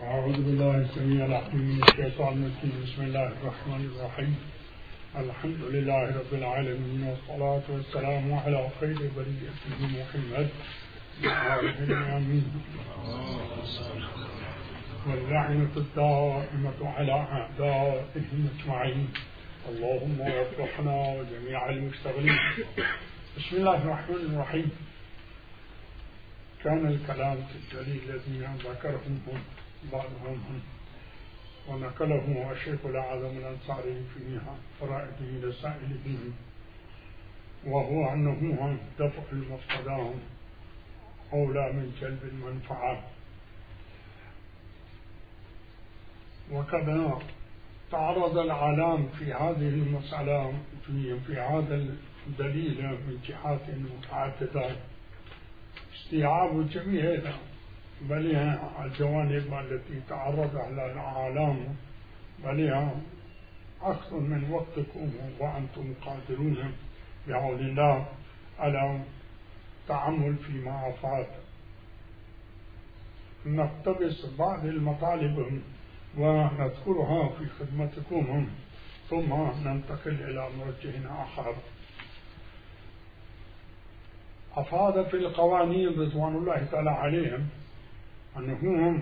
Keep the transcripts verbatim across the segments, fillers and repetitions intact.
أعوذ بالله السميع العليم من الشيطان الرجيم. بسم الله الرحمن الرحيم. الحمد لله رب العالمين، والصلاة والسلام على خير بريته محمد وآله الأمين، واللعنة الدائمة على أعدائهم أجمعين. اللهم وفقنا وجميع المشتغلين. بسم الله الرحمن الرحيم. كان الكلام في الدليل الذين ذكرهم بعضهم هم ونقله الشيخ الأعظم الأنصاري في فرائده لسائله، وهو أنه دفع المفسدة أولى من جلب المنفعة. وكذا تعرض العالم في هذه المسألة في, في هذا الدليل من جهات متعددة، استيعاب جميع بل الجوانب التي تعرض على العالم، بل أخذ من وقتكم وأنتم قادرون بعون الله على التعامل فيما أفاد. نقتبس بعض المطالب ونذكرها في خدمتكم، ثم ننتقل إلى موجه آخر. أفاد في القوانين رضوان الله تعالى عليهم أنه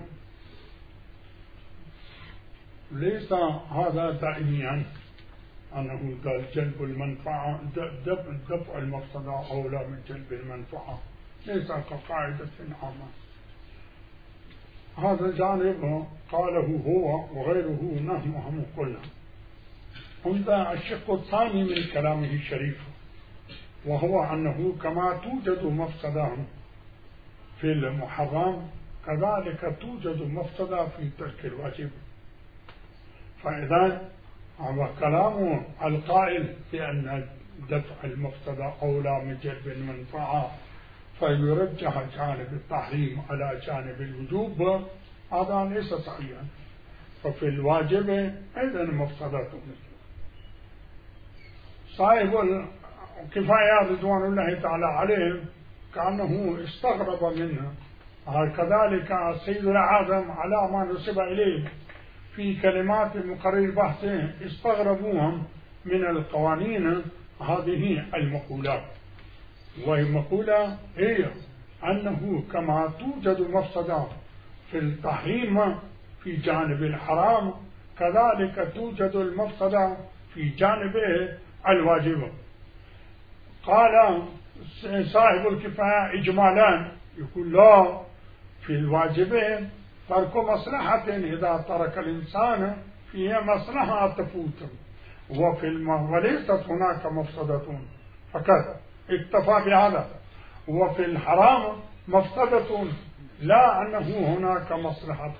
ليس هذا دائميا، أنه جلب المنفعة دفع المفسدة أولى من جلب المنفعة، ليس كقاعدة عامة. هذا الجانب قاله هو وغيره نحن قلنا. عند الشق الثاني من كلامه الشريف، وهو أنه كما توجد مفسدة في المحرم كذلك توجد مفسدة في ترك الواجب. فإذا هو كلام القائل بأن دفع المفسدة أولى من جلب المنفعة فيرجح جانب التحريم على جانب الوجوب، هذا ليس صحيحا. ففي الواجب أيضا مفسدة. صاحب الكفاية رضوان الله تعالى عليه كأنه استغرب منه، كذلك السيد الأعظم على ما نسب إليه في كلمات مقرر بحثه استغربوهم من القوانين هذه المقولات. والمقولة هي أنه كما توجد مفسدة في التحريم في جانب الحرام كذلك توجد المفسدة في جانب الواجب. قال صاحب الكفاية إجمالا يقول لا، في الواجب ترك مصلحة، إذا ترك الإنسان فيها مصلحة تفوت، وفي الم... وليست هناك مفسدة فقط، اكتفى بهذا. وفي الحرام مفسدة لا أنه هناك مصلحة،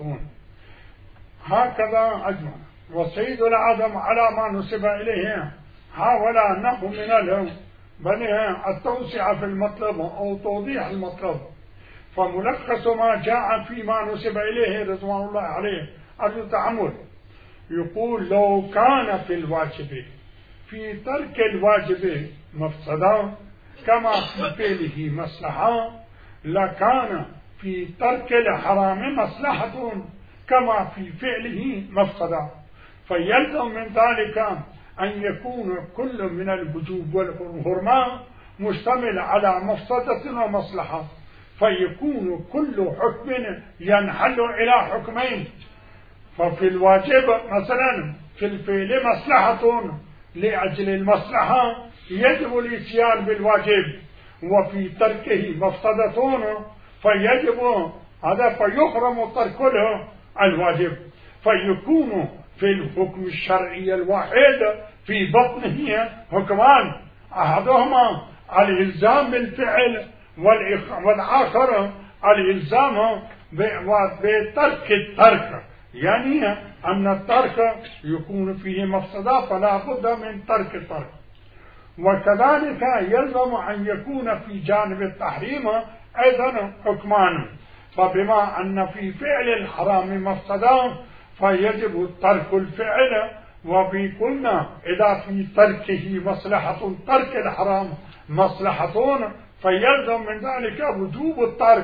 هكذا أجمع. والسيد الأعظم على ما نسب إليه حاول أنه من الهم بل التوسعة في المطلب أو توضيح المطلب. فملخص ما جاء فيما نسب إليه رضوان الله عليه التعامل، يقول لو كان في الواجب في ترك الواجب مفسدة كما في فعله مصلحة، لكان في ترك الحرام مصلحة كما في فعله مفسدة. فيلزم من ذلك أن يكون كل من الوجوب والحرمة مشتمل على مفسدة ومصلحة، فيكون كل حكم ينحل إلى حكمين. ففي الواجب مثلا في الفعل مصلحة، لأجل المصلحة يجب الاتيان بالواجب، وفي تركه مفسدة فيجب هذا فيحرم ترك الواجب. فيكون في الحكم الشرعي الواحد في بطنه حكمان، أحدهما الإلزام بالفعل والآخر الإلزام بترك الترك، يعني أن الترك يكون فيه مفسدة فلا بد من ترك الترك. وكذلك يلزم أن يكون في جانب التحريم أيضا حكمان، فبما أن في فعل الحرام مفسدة فيجب ترك الفعل، وفي قلنا إذا في تركه مصلحة ترك الحرام مصلحة فيلزم من ذلك وجوب الترك.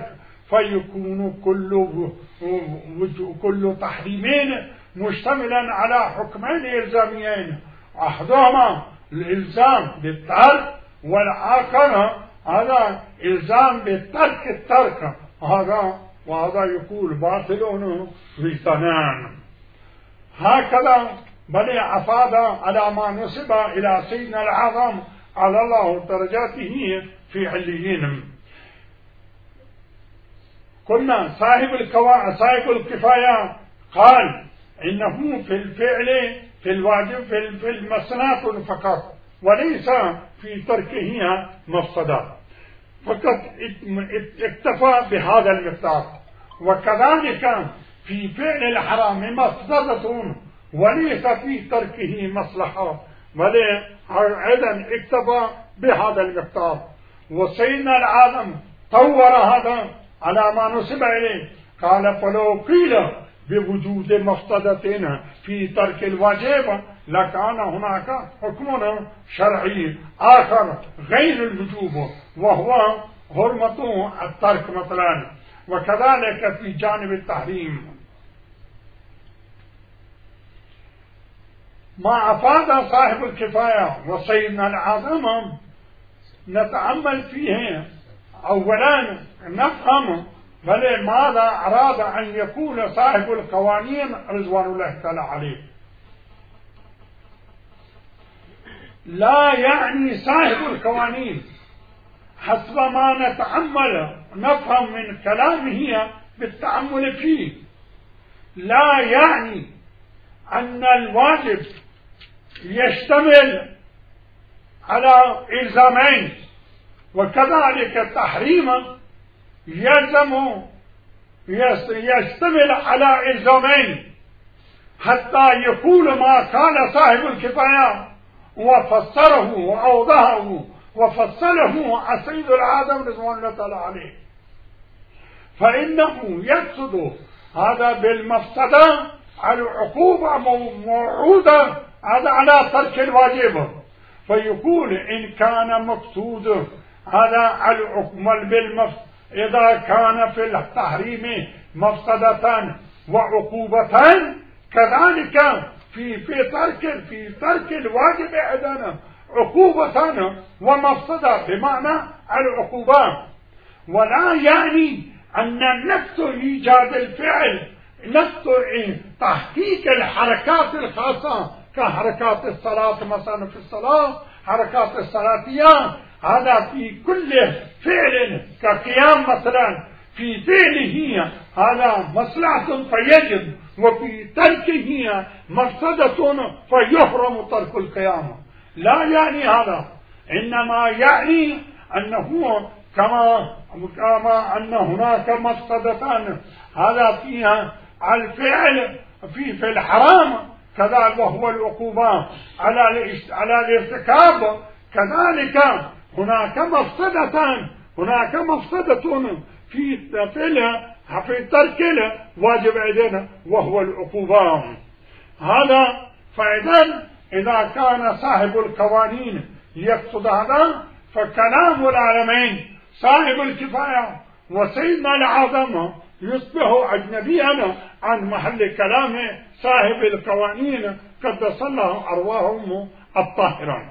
فيكون كل كل تحريمين مشتملا على حكمين إلزاميين، أحدهما الإلزام بالترك والآخر هذا إلزام بالترك الترك، هذا وهذا يقول باطل في ثنان. هكذا بل أفاد على ما نسب إلى سيدنا الأعظم على الله درجاته في عليين. قلنا صاحب الكوا صاحب الكفاية قال إنه في الفعل في الواجب في المسنات فقط وليس في تركه مفسدة، فقط اكتفى بهذا المقدار. وكذلك في فعل الحرام مفسدة وليس في تركه مصلحة، بل أيضا اكتفى بهذا المقدار. وسيدنا الأعظم طور هذا على ما نسب إليه، قال فلو قيل بوجود مفسدة في ترك الواجب لكان هناك حكم شرعي آخر غير الوجوب وهو حرمة الترك مثلا. وكذلك في جانب التحريم ما أفاد صاحب الكفاية وسيدنا الأعظم نتأمل فيه. أولا نفهم بل ماذا أراد أن يكون صاحب القوانين رضوان الله تعالى عليه. لا يعني صاحب القوانين حسب ما نتأمل نفهم من كلامه بالتأمل فيه، لا يعني أن الواجب يشتمل على إلزامين، وكذلك التحريم يلزم يشتمل على إلزامين حتى يقول ما قال صاحب الكفاية وفسره وأوضحه وفصله السيد الأعظم رضوان الله تعالى عليه. فإنه يقصد هذا بالمفسدة العقوبة موعودة هذا على ترك الواجب، فيقول إن كان مقصود هذا العقوبة بالمفسدة إذا كان في التحريم مفسدة وعقوبة كذلك في في ترك في ترك الواجب أيضا عقوبة ومفسدة بمعنى العقوبة. ولا يعني أن نفس إيجاد الفعل نفس تحقيق الحركات الخاصة كحركات الصلاة مثلا في الصلاة حركات الصلاتية هذا في كل فعل كقيام مثلا في فعله هذا مصلحة فيجب وفي تركه مفسدة فيحرم ترك القيام. لا يعني هذا، إنما يعني أنه كما كما أن هناك مفسدتان هذا فيها الفعل في في الحرام كذا وهو العقوبة على على الارتكاب، كذلك هناك مفسدتان هناك مفسدة في فعلها في ترك واجب علينا وهو العقوبة. هذا فإذا إذا كان صاحب القوانين يقصد هذا فكلام العالمين صاحب الكفاية وسيدنا الأعظم يصبح أجنبيا عن محل كلام صاحب القوانين قدس الله أرواحهم الطاهرة.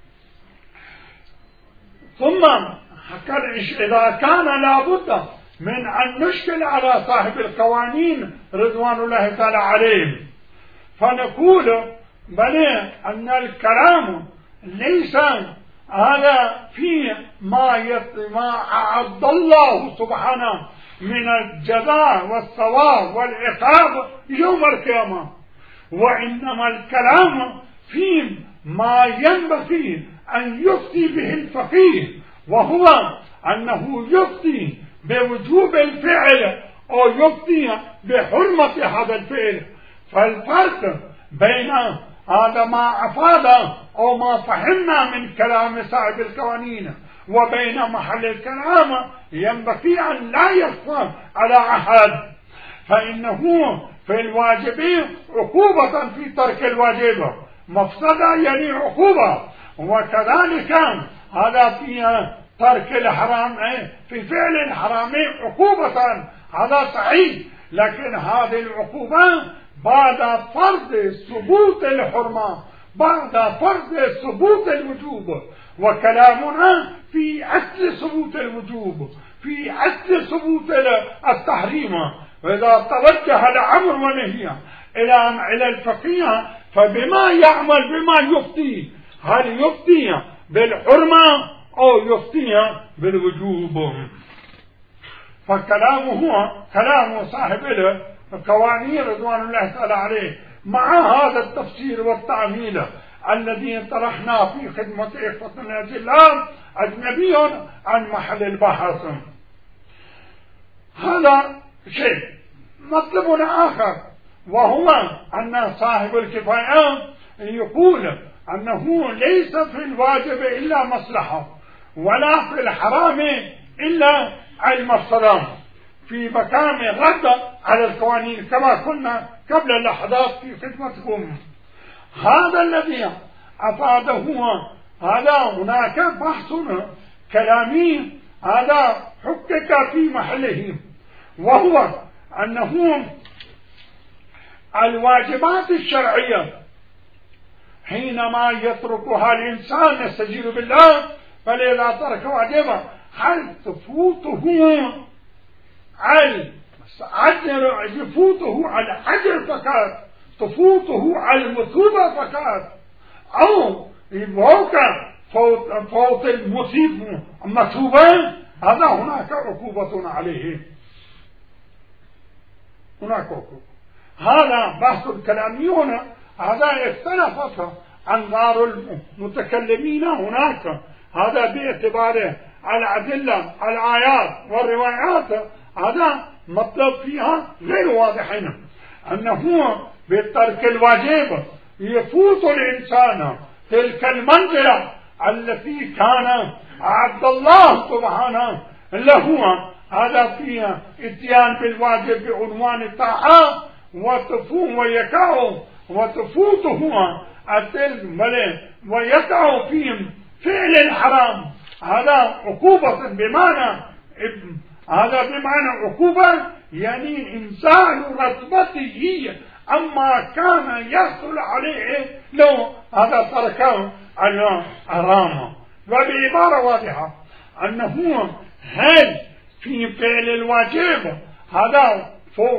ثم إذا كان لابد من أن نشكل على صاحب القوانين رضوان الله تعالى عليهم فنقول بل أن الكلام ليس هذا في ما ما أعد الله سبحانه من الجزاء والثواب والعقاب يوم القيامة، وإنما الكلام في ما ينبغي أن يفتي به الفقيه، وهو أنه يفتي بوجوب الفعل أو يفتي بحرمة هذا الفعل. فالفرق بين هذا ما أفاد أو ما فهمنا من كلام صاحب القوانين وبين محل الكلام ينبغي أن لا يخفى على أحد، فإنه في الواجب عقوبة في ترك الواجب، مفسدة يعني عقوبة، وكذلك هذا فيها ترك الحرام في فعل الحرام عقوبة، هذا صحيح، لكن هذه العقوبة بعد فرض ثبوت الحرمة، بعد فرض ثبوت الوجوب، وكلامنا في أصل ثبوت الوجوب، في أصل ثبوت التحريم. وإذا توجه الأمر والنهي إلى إلى الفقيه فبما يعمل بما يفتي، هل يفتي بالحرمة أو يفتي بالوجوب؟ فكلامه هو كلام صاحب القوانين رضوان الله تعالى عليه، مع هذا التفسير والتعميل الذي طرحناه في خدمة إخوتنا الأجلاء أجنبي عن محل البحث. هذا شيء. مطلب آخر وهو أن صاحب الكفاية يقول أنه ليس في الواجب إلا مصلحة، ولا في الحرام إلا المفسدة، في مقام الرد على القوانين كما كنا قبل لحظات في خدمتكم. هذا الذي أفاده هذا هناك بحث كلامي هذا حقق في محله، وهو أنه الواجبات الشرعية حينما يتركها الإنسان يستجير بالله، فلذا ترك واجبا هل تفوته على العجر، يفوته على العجر فقط، تفوته على المثوبة فقط، أو يبوك فوت, فوت المصيب المثوبة، هذا هناك عقوبة عليه، هناك عقوبة. هذا بحث الكلاميون، هذا اختلفت أنظار المتكلمين هناك، هذا باعتباره الأدلة الآيات والروايات، هذا مطلب فيها غير واضحين، أنه بالترك الواجب يفوت الإنسان تلك المنزلة التي كان أعد الله سبحانه له، هذا فيها اتيان بالواجب بعنوان الطاعة، وتفوم ويقع وتفوته التلك ويقع فيهم فعل الحرام، هذا عقوبة بمعنى هذا بمعنى عقوبة يعني إنسان رتبته أما كان يحصل عليه لو هذا تركه الحرام. وبعبارة واضحة أنه هل في فعل الواجب هذا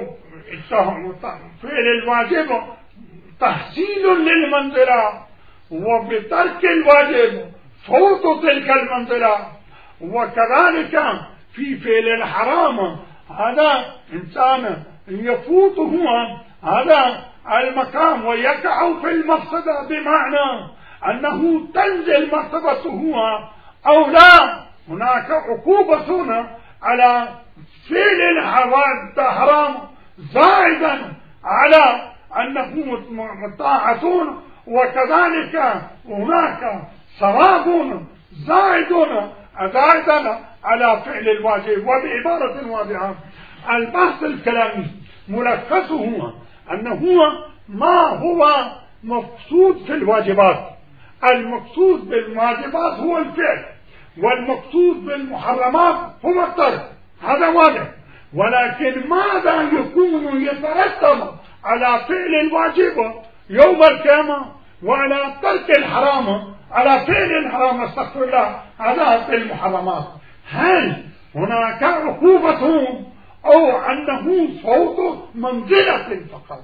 فعل الواجب تحصيل للمنزلة، وبترك الواجب فوت تلك المنزلة، وكذلك في فعل الحرام هذا إنسان يفوته هذا المقام ويقع في المفسدة، بمعنى أنه تنزل مرتبته أو لا، هناك عقوبة على فعل الحرام زائدا على أنه طاعة، وكذلك هناك ثواب زائد زائدا على فعل الواجب. وبعبارة واضحة البحث الكلامي ملخصه أنه ما هو مقصود في الواجبات، المقصود بالواجبات هو الفعل، والمقصود بالمحرمات هو الترك، هذا واضح. ولكن ماذا يكون يترتب على فعل الواجب يوم القيامة وعلى ترك الحرام، على فعل الحرام استغفر الله، على فعل المحرمات؟ هل هناك عقوبة أو أنه فوت منزلة فقط؟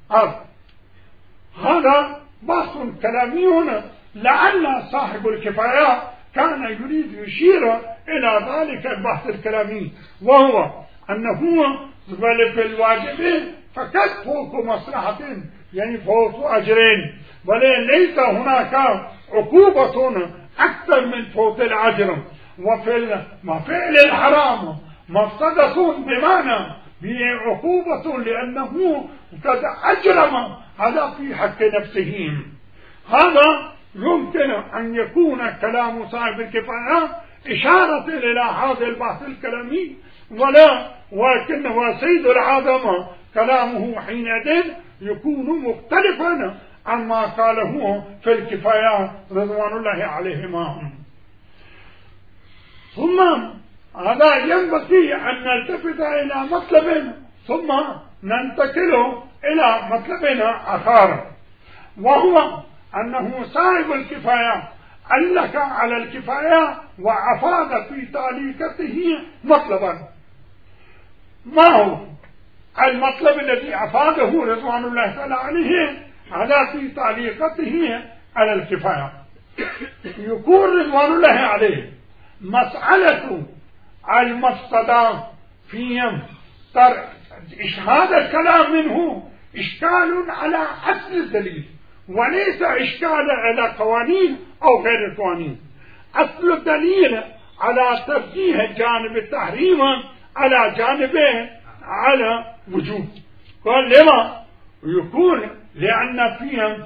هذا بحث كلامي هنا، لعل صاحب الكفاية كان يريد يشير إلى ذلك البحث الكلامي، وهو أنه في الواجب فقط فوق مصلحة يعني فوق أجرين، وليس هناك عقوبة أكثر من فوت الأجر. وفي فعل الحرام مفسدة بمعنى بعقوبة لأنه قد أجرم هذا في حق نفسه. هذا يمكن أن يكون كلام صاحب الكفاية إشارة إلى هذا البحث الكلامي، ولا ولكنه سيد العالم كلامه حينئذ يكون مختلفا عما قاله في الكفاية رضوان الله عليهما. ثم هذا ينبغي أن نلتفت إلى مطلب ثم ننتقل إلى مطلب آخر، وهو أنه صاحب الكفاية علق على الكفاية وأفاد في تعليقته مطلبا. ما هو المطلب الذي أفاده رضوان الله تعالى عليه على في تعليقته على الكفاية؟ يقول رضوان الله عليه: مسألة المفسدة في إشهاد الكلام منه إشكال على أصل الدليل، وليس إشكال على قوانين أو غير القوانين. أصل الدليل على ترجيح جانب التحريم على جانبه على وجوب. قال لما؟ يكون لأن فيهم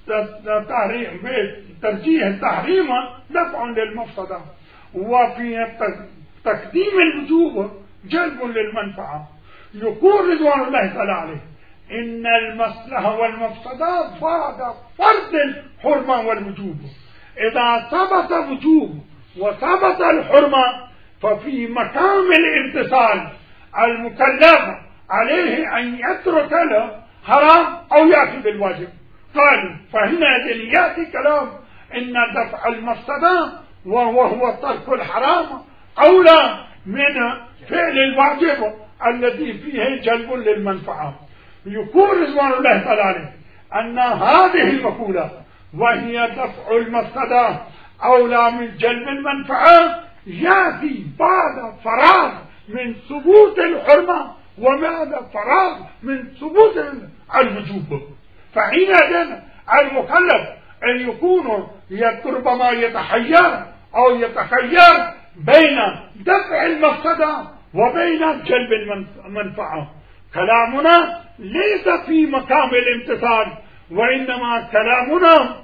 ترجيح التحريم دفع للمفسدة، وفي تقديم الوجوب جلب للمنفعة. يقول رضوان الله تعالى عليه: إن المصلحة والمفسدة بعد فرض الحرمة والوجوب. إذا ثبت وجوب وثبت الحرمة ففي مقام الامتثال المكلف عليه أن يترك له حرام أو يأتي بالواجب. قال فهنا يأتي كلام إن دفع المفسدة وهو ترك الحرام أولى من فعل الواجب الذي فيه جلب للمنفعة. يقول رضوان الله تعالى عليه أن هذه المقولة وهي دفع المفسدة أولى من جلب المنفعة يأتي بعد فراغ من ثبوت الحرمة وبعد فراغ من ثبوت الوجوب. فحينئذ المكلف أن يكون ربما يتحير أو يتخير بين دفع المفسدة وبين جلب المنفعة. كلامنا ليس في مقام الامتثال، وإنما كلامنا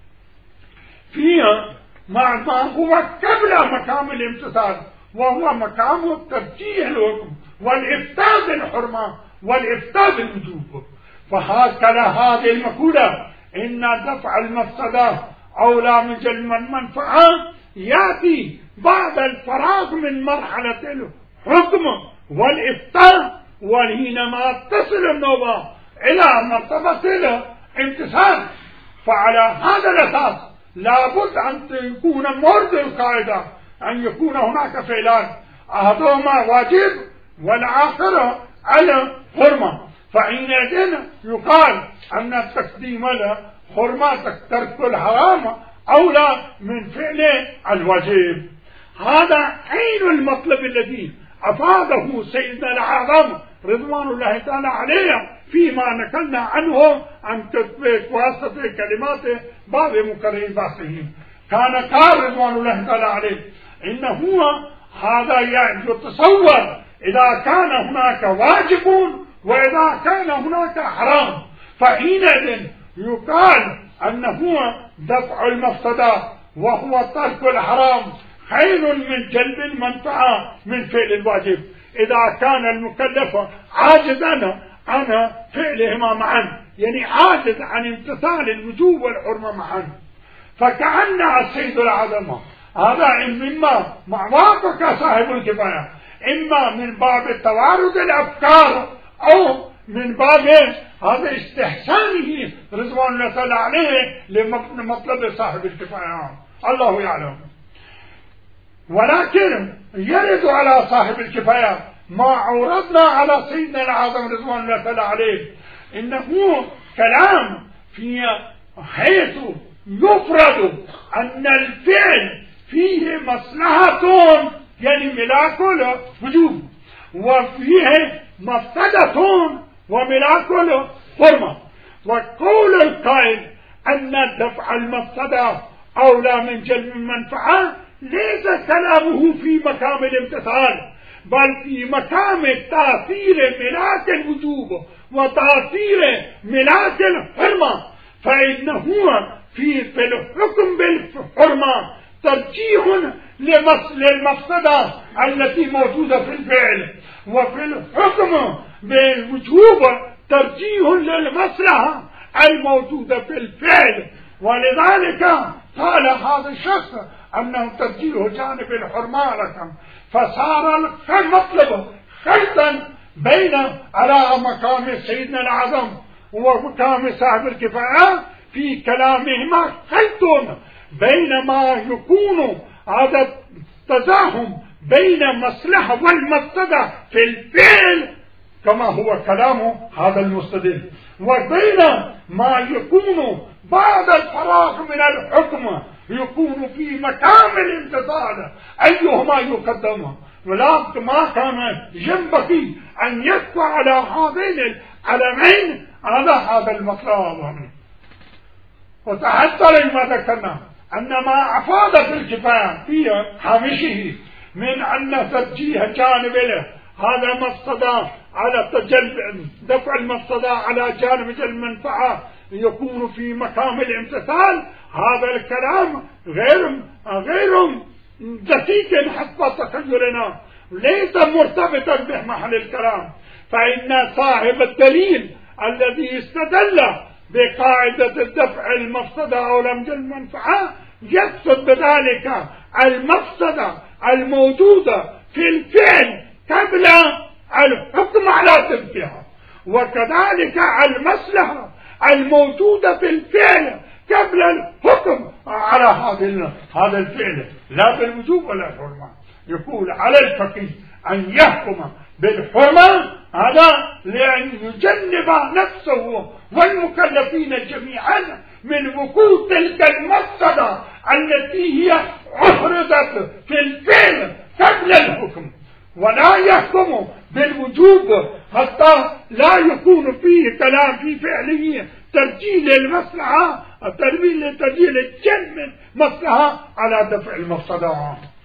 فيها مع ما هو قبل مقام الامتثال، وهو مقام ترجيح الحكم والإفساد الحرمة والإفساد الوجوب. فهكذا هذه المقولة إن دفع المفسدة أولى من جلب المنفعة يأتي بعد الفراغ من مرحلة الحكم والإفساد، وحينما تصل النوبة إلى مرتبة الامتثال. فعلى هذا الأساس لابد أن يكون مورد القاعدة أن يكون هناك فعلان، أحدهما واجب والآخر على حرمة. فحينئذ يقال أن تقديم الحرمة ترك الحرام أولى من فعل الواجب. هذا عين المطلب الذي أفاده سيدنا الأعظم رضوان الله تعالى عليه فيما نقلنا عنه عن تطبيق واسطة كلمات بعض مقررين بحثه. كان قال رضوان الله تعالى عليه إن هو هذا يعني يتصور إذا كان هناك واجب وإذا كان هناك حرام، فحينئذ يقال أن هو دفع المفسدة وهو ترك الحرام خير من جلب المنفعة من فعل الواجب، إذا كان المكلف عاجزا عن فعلهما معا، يعني عاجز عن امتثال الوجوب والحرمة معا. فكأن السيد العظمة هذا مما وافق صاحب الكفاية، إما من باب توارد الأفكار أو من باب هذا استحسانه رضوان الله تعالى عليه لمطلب صاحب الكفاية، الله يعلم. ولكن يرد على صاحب الكفاية ما عرضنا على سيدنا العظم رضوان الله تعالى عليه، إنه كلام في حيث يفرض أن الفعل فيه مصلحة يعني ملاك وجوب، وفيه مفسدة وملاك حرمة. وقول القائل أن دفع المفسدة أولى من جلب المنفعة ليس كلامه في مقام الامتثال، بل في مقام تأثير ملاك الوجوب وتأثير ملاك الحرمة. فإنه في في الحكم بالحرمة ترجيح للمفسدة التي موجودة في الفعل، وفي الحكم بالوجوب ترجيح للمصلحة الموجودة في الفعل. ولذلك قال هذا الشخص أنه ترجيح جانب الحرمة، فصار المطلب خلطا بين على مقام سيدنا الأعظم ومقام صاحب الكفاية في كلامهما خلط بين ما يكون هذا التزاحم بين مصلحة والمفسدة في الفعل كما هو كلام هذا المستدل، وبين ما يكون بعد الفراغ من الحكم يكون في مقام الامتثال أيهما يقدم، ولكن ما كان ينبغي أن يدفع على هذين العلمين على هذا المطلب. وتحصل ما ذكرنا أن ما أفاد في الكفاية في هامشه من أن ترجيح جانب له هذا مفسدة على تجلب دفع المفسدة على جانب المنفعة يكون في مقام الامتثال، هذا الكلام غير غير دقيق حسب تخيلنا، ليس مرتبطا بمحل الكلام، فإن صاحب الدليل الذي استدل بقاعدة الدفع المفسدة أو لمج المنفعة يقصد بذلك المفسدة الموجودة في الفعل قبل الحكم على تركها، وكذلك المصلحة الموجودة في الفعل قبل الحكم على هذا هذا الفعل لا بالوجوب ولا الحرمة. يقول على الفقيه أن يحكم بالحرمة هذا لأن يجنب نفسه والمكلفين جميعا من وقوع تلك المفسدة التي هي عرضت في الفعل قبل الحكم، ولا يحكم بالوجوب حتى لا يكون فيه كلام في فعله ترجيل المصلحة ترجيل ترجيل الجنب مصلحة على دفع المفسدة.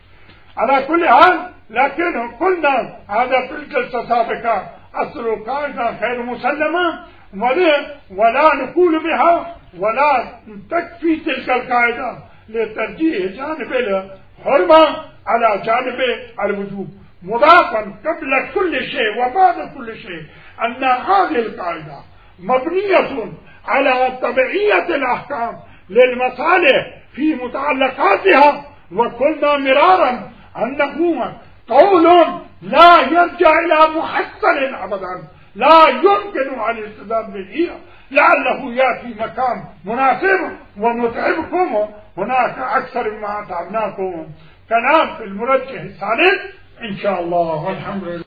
على كل حال لكن قلنا هذا في الجلسة السابقة أصل القاعدة غير مسلمة ولا, ولا نقول بها ولا تكفي تلك القاعدة لترجيح جانب الحرمة على جانب الوجوب، مضافا قبل كل شيء وبعد كل شيء أن هذه القاعدة مبنية على طبيعية الأحكام للمصالح في متعلقاتها، وقلنا مرارا أنه قول لا يرجع إلى محصل أبدا، لا يمكن أن الاستدلال به، لعله يأتي مكان مناسب ونتعبكم هناك أكثر مما تعبناكم. كلام في المرجح الثالث إن شاء الله والحمد لله.